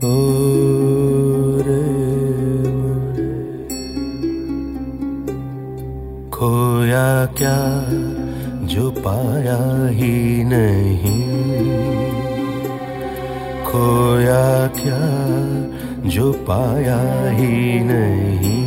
रे खोया क्या जो पाया ही नहीं, खोया क्या जो पाया ही नहीं।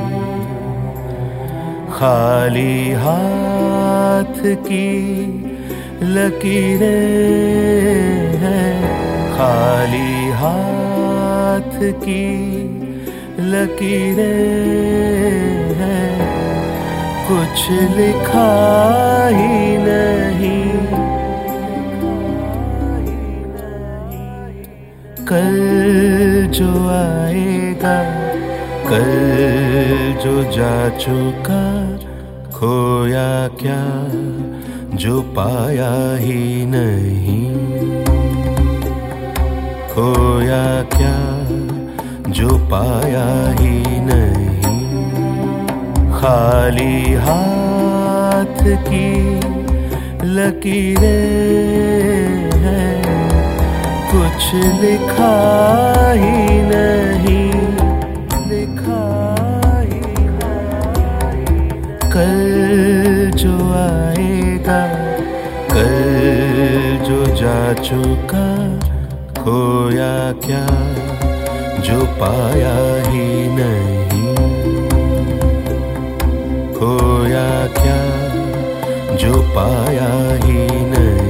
खाली हाथ की लकीरें हैं, खाली हाथ की लकीरें हैं, कुछ लिखा ही नहीं। कल जो आएगा, कल जो जा चुका, खोया क्या जो पाया ही नहीं, खोया क्या जो पाया ही नहीं। खाली हाथ की लकीरें हैं, कुछ लिखा ही नहीं, लिखा ही नहीं। कल जो आएगा, कल जो जा चुका, खोया क्या जो पाया ही नहीं, खोया क्या जो पाया ही नहीं।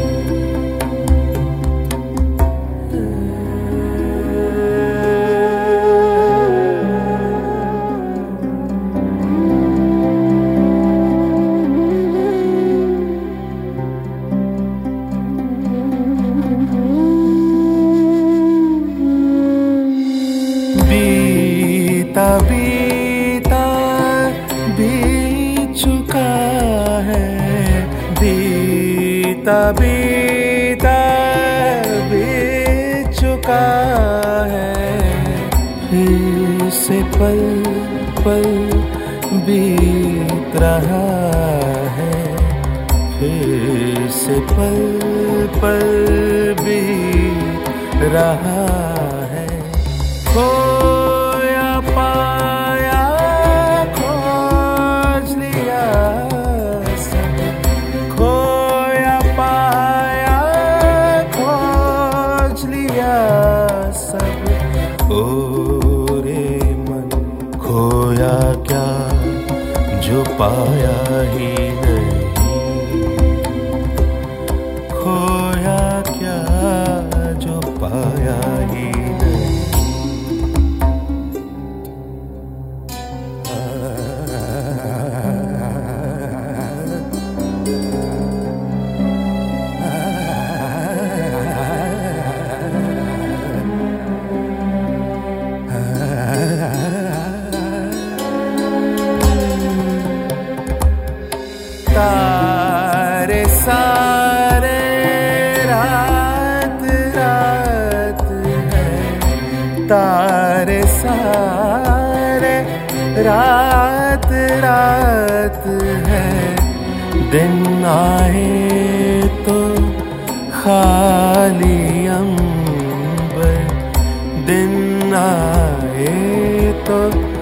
बीता बीता बीत चुका है, बीता बीता बीत चुका है। फिर से पल पल बीत रहा है, फिर से पल पल बीत रहा है। खोया पाया खोज लिया सब, खोया पाया खोज लिया सब। ओ रे मन खोया क्या जो पाया ही नहीं, खोया क्या जो पाया ही नहीं। तारे सारे रात रात है, तारे सारे रात रात है। दिन आए तो खाली अंबर, दिन आए तो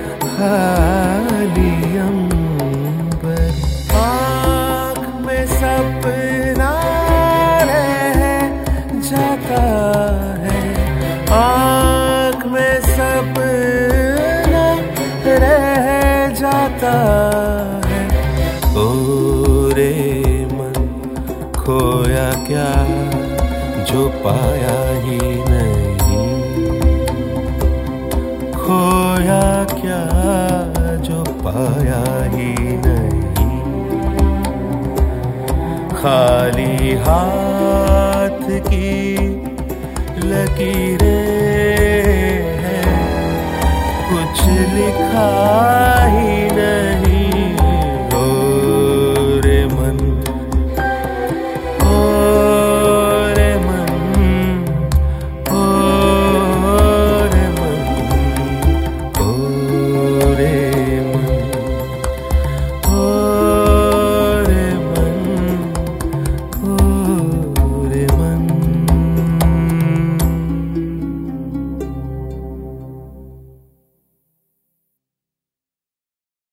खाली अंबर। आँख में सपना रह जाता है, आँख में सपना रह जाता है। ओ रे मन खोया क्या जो पाया ही नहीं, खोया क्या जो पाया ही नहीं। खाली हाथ की लकीरें हैं, कुछ लिखा